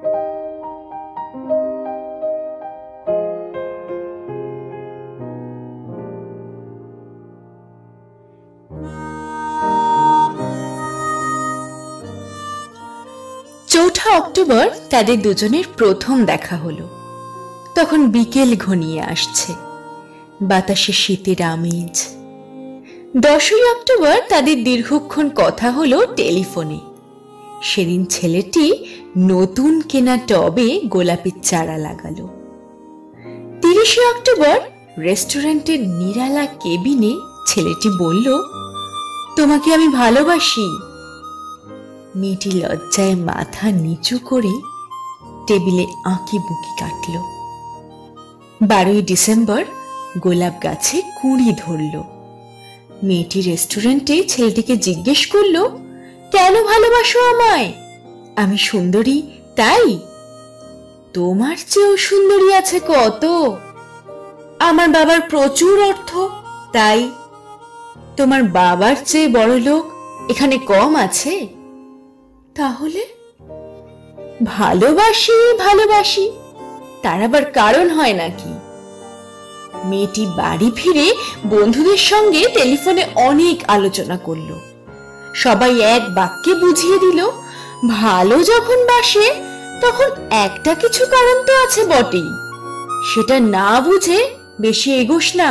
চৌঠা অক্টোবর তাদের দুজনের প্রথম দেখা হলো। তখন বিকেল ঘনিয়ে আসছে, বাতাসে শীতের আমেজ। 10ই অক্টোবর তাদের দীর্ঘক্ষণ কথা হলো টেলিফোনে। সেদিন ছেলেটি নতুন কেনা টবে গোলাপের চারা লাগালো। 30শে অক্টোবর রেস্টুরেন্টের নিরালা কেবিনে ছেলেটি বলল, তোমাকে আমি ভালোবাসি। মেয়েটি লজ্জায় মাথা নিচু করে টেবিলে আঁকি বুকি কাটল। 12ই ডিসেম্বর গোলাপ গাছে কুঁড়ি ধরল। মেয়েটি রেস্টুরেন্টে ছেলেটিকে জিজ্ঞেস করল, কেন ভালোবাসো আমায়? আমি সুন্দরী তাই? তোমার চেয়েও সুন্দরী আছে কত। আমার বাবার প্রচুর অর্থ তাই? তোমার বাবার চেয়ে বড় লোক এখানে কম আছে? তাহলে ভালোবাসি ভালোবাসি, তার আবার কারণ হয় নাকি? মেয়েটি বাড়ি ফিরে বন্ধুদের সঙ্গে টেলিফোনে অনেক আলোচনা করলো। সবাই এক বাক্যে বুঝিয়ে দিল, ভালো যখন বাসে তখন একটা কিছু কারণ তো আছে বটেই, সেটা না বুঝে বেশি এগোস না।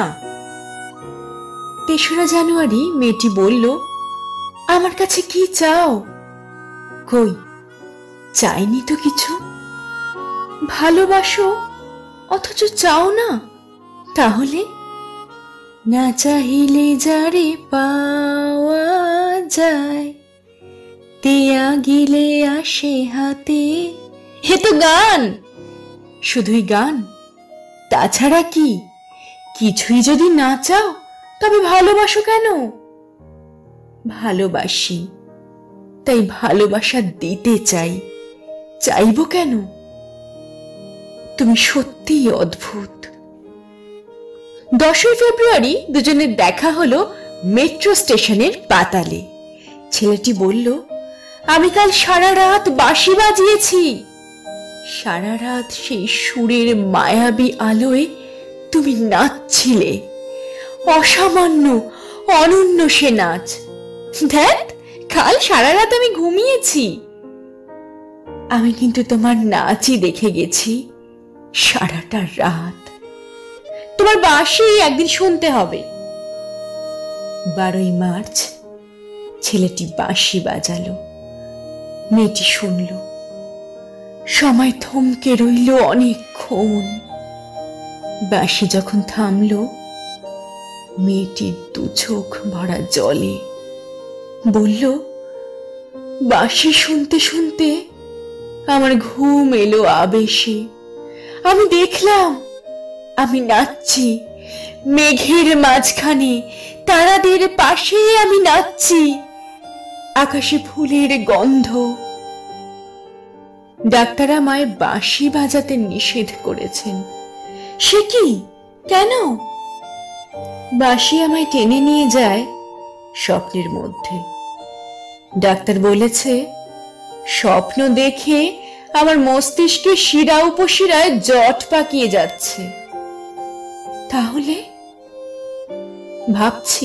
3রা জানুয়ারি মেয়েটি বলল, আমার কাছে কি চাও? কই, চাইনি তো কিছু। ভালোবাসো অথচ চাও না? তাহলে না চাহিলে যারে পাওয়া যায়, দেয়া গিলে আসে হাতে। হে তো গান, শুধুই গান, তাছাড়া কি? কিছুই যদি না চাও তবে ভালোবাসো কেন? ভালোবাসি, তাই ভালোবাসা দিতে চাই, চাইবো কেন? তুমি সত্যিই অদ্ভুত। 10ই ফেব্রুয়ারি দুজনের দেখা হলো মেট্রো স্টেশনের পাতালে। ছেলেটি বলল, আমি কাল সারা রাত বাঁশি বাজিয়েছি। সারা রাত সেই সুরের মায়াবী আলোয় তুমি নাচছিলে। অসামান্য অনন্য সে নাচ। ধ্যাৎ, কাল সারা রাত আমি ঘুমিয়েছি। আমি কিন্তু তোমার নাচই দেখে গেছি সারাটা রাত। তোমার বাঁশি একদিন শুনতে হবে। 12ই মার্চ ছেলেটি বাঁশি বাজালো। মেয়েটি শুনল। সময় থমকে রইল অনেকক্ষণ। বাঁশি যখন থামল, মেয়েটির 2 চোখ ভরা জলে। বলল, বাঁশি শুনতে শুনতে আমার ঘুম এলো আবেশে। আমি দেখলাম আমি নাচছি মেঘের মাঝখানে, তারাদের পাশে আমি নাচছি, আকাশে ফুলের গন্ধ। ডাক্তার আমায় বাঁশি বাজাতে নিষেধ করেছেন। সে কি, কেন? বাঁশি আমায় টেনে নিয়ে যায় স্বপ্নের মধ্যে। ডাক্তার বলেছে, স্বপ্ন দেখে আমার মস্তিষ্কে শিরা উপশিরায় জট পাকিয়ে যাচ্ছে। তাহলে ভাবছি।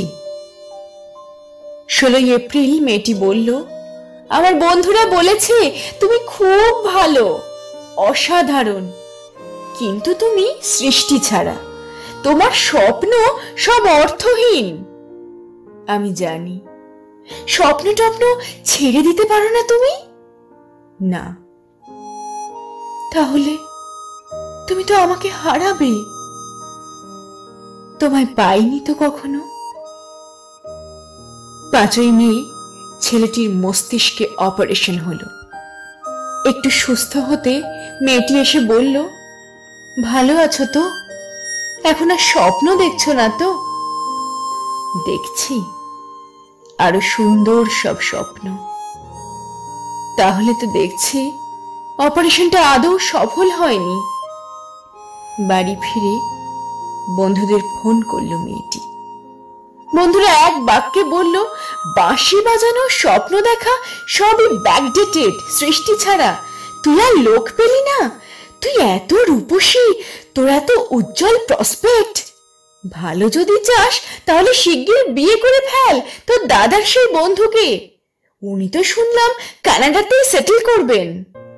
16ই এপ্রিল মেয়েটি বলল, আমার বন্ধুরা বলেছে তুমি খুব ভালো, অসাধারণ, কিন্তু তুমি সৃষ্টি ছাড়া, তোমার স্বপ্ন সব অর্থহীন। আমি জানি। স্বপ্ন টপ্ন ছেড়ে দিতে পারো না তুমি? না। তাহলে তুমি তো আমাকে হারাবে। তোমায় পাইনি তো কখনো। 5ই মে ছেলেটির মস্তিষ্কে অপারেশন হলো। একটু সুস্থ হতে মেয়েটি এসে বলল, ভালো আছো তো? এখন আর স্বপ্ন দেখছো না তো? দেখছি, আরো সুন্দর সব স্বপ্ন। তাহলে তো দেখছি অপারেশনটা আদৌ সফল হয়নি। বাড়ি ফিরে বন্ধুদের ফোন করলো মেয়েটি। বন্ধুরা এক বাক্যে বলল, বাঁশি বাজানো, স্বপ্ন দেখা সবই ব্যাকডেটেড, সৃষ্টি ছাড়া। তুই আর লোক পেলি না? তুই এত রূপসী, তোর এত উজ্জ্বল প্রসপেক্ট। ভালো যদি চাস তাহলে শিগগির বিয়ে করে ফেল তোর দাদার সেই বন্ধুকে। উনি তো শুনলাম কানাডাতেই সেটেল করবেন।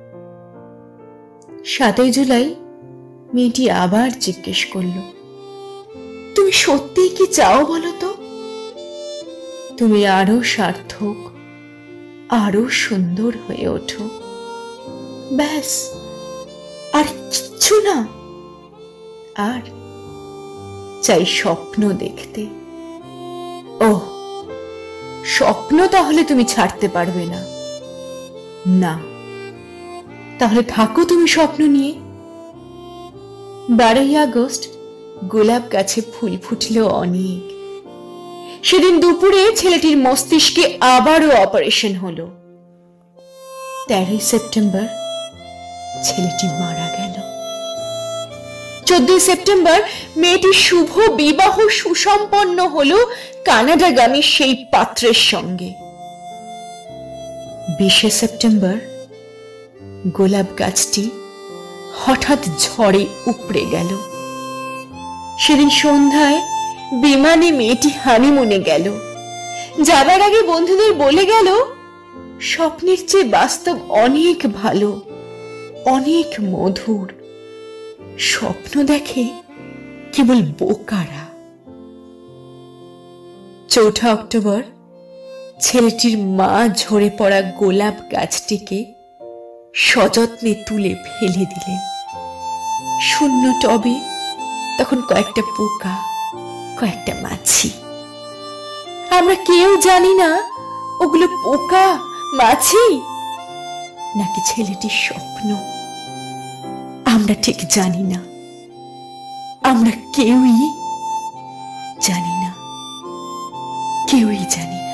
7 জুলাই মেয়েটি আবার জিজ্ঞেস করল, তুমি সত্যিই কি চাও বলো তো? তুমি আরো সার্থক, আরো সুন্দর হয়ে ওঠো, ব্যাস, আর কিচ্ছু না। আর চাই স্বপ্ন দেখতে। ও, স্বপ্ন তাহলে তুমি ছাড়তে পারবে না? না, তাহলে থাকো তুমি স্বপ্ন নিয়ে। 12ই আগস্ট গোলাপ গাছে ফুল ফুটল অনেক। সেদিন দুপুরে ছেলেটির মস্তিষ্কে আবারও অপারেশন হলো। 13ই সেপ্টেম্বর ছেলেটি মারা গেল। 14ই সেপ্টেম্বর মেয়েটির শুভ বিবাহ সুসম্পন্ন হলো কানাডাগামী সেই পাত্রের সঙ্গে। 20শে সেপ্টেম্বর গোলাপ গাছটি হঠাৎ ঝড়ে উপড়ে গেল। সেদিন সন্ধ্যায় বিমানে মেয়েটি হানিমুনে গেল। যাবার আগে বন্ধুদের বলে গেল, স্বপ্নের চেয়ে বাস্তব অনেক ভালো, অনেক মধুর। স্বপ্ন দেখে কেবল বোকারা। 4 অক্টোবর ছেলেটির মা ঝরে পড়া গোলাপ গাছটিকে সযত্নে তুলে ফেলে দিলেন। শূন্য টবে তখন কয়েকটা পোকা, কয়েকটা মাছি। আমরা কেউ জানি না ওগুলো পোকা, মাছি নাকি ছেলেটির স্বপ্ন। আমরা ঠিক জানি না, আমরা কেউই জানি না, কেউই জানি না।